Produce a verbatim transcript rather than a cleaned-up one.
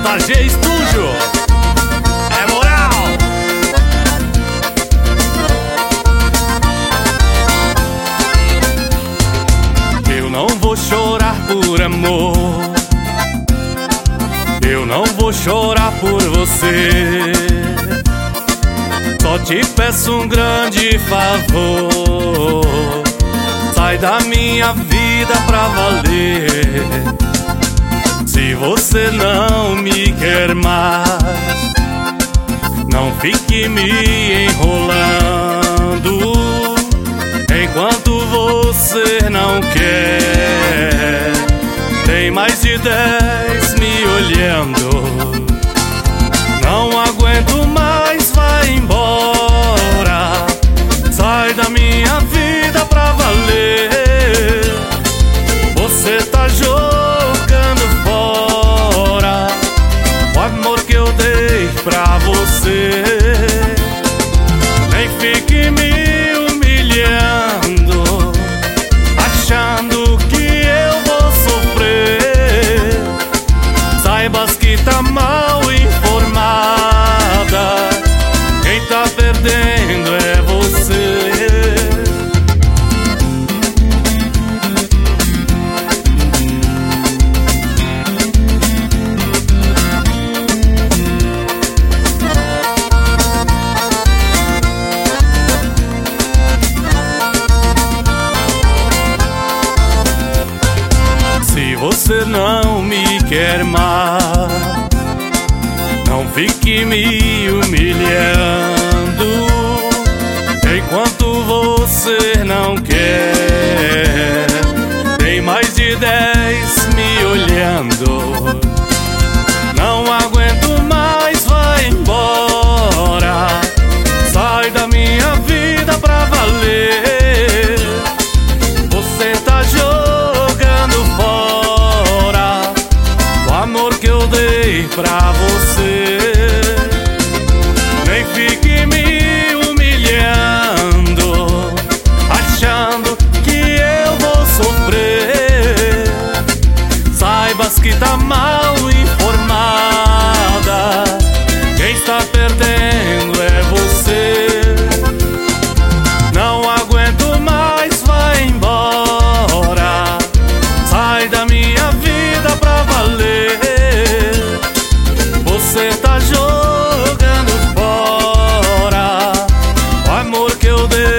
J G Studio. É moral. Eu não vou chorar por amor, eu não vou chorar por você. Só te peço um grande favor, sai da minha vida pra valer. Se você não me quer mais, não fique me enrolando. Enquanto você não quer, tem mais de dez me olhando. Não aguento mais, vai embora, sai da minha vida pra valer. Você tá jogando fora o amor que eu dei pra você. Nem fique me humilhando, achando que eu vou sofrer. Saibas que tá mal informada, quem tá perdendo é você. Se você não me quer mais, não fique me humilhando. Enquanto você não quer, tem mais de dez me olhando. Não aguento mais, vai embora, sai da minha vida pra valer. Você tá jogando fora o amor que eu dei pra você. Nem fique me humilhando, achando que eu vou sofrer. Saibas que tá mal informada, quem está perdendo é você. Não aguento mais, vai embora, sai da minha vida pra valer. Você tá jogando fora o amor que eu dei